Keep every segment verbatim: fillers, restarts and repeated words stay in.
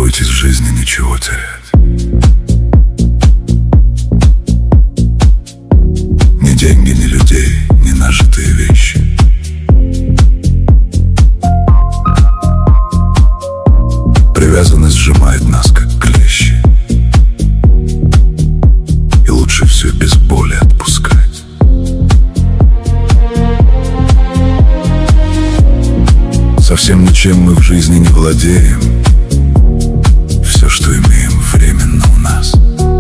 бойтесь в жизни ничего терять. Ни деньги, ни людей, ни нажитые вещи. Привязанность сжимает нас, как клещи, и лучше все без боли отпускать. Совсем ничем мы в жизни не владеем. Все, что имеем, временно у нас.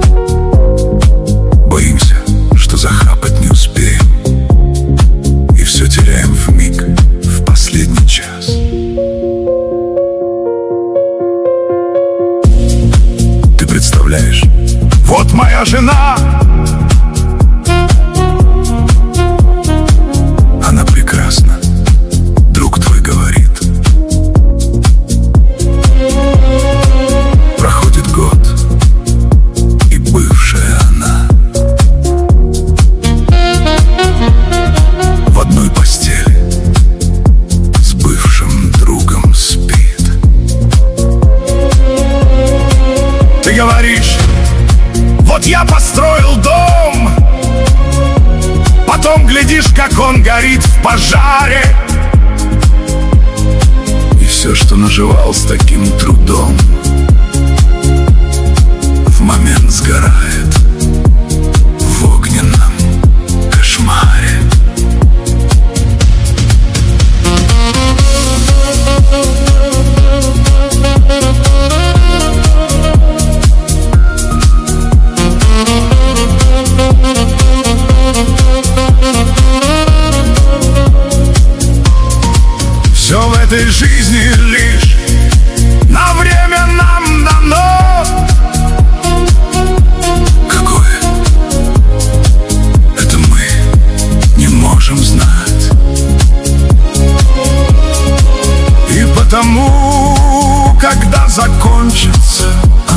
Боимся, что захапать не успеем, и все теряем вмиг, в последний час. Ты представляешь, вот моя жена, она прекрасна, друг твой говорит. Проходит год, и бывшая она в одной постели с бывшим другом спит. Ты говоришь: вот я построил дом, потом глядишь, как он горит в пожаре, и все, что наживал с таким трудом, в момент сгорает в огненном кошмаре. Все в этой жизни лишь на время нам дано. Какое? Это мы не можем знать. И потому, когда закончится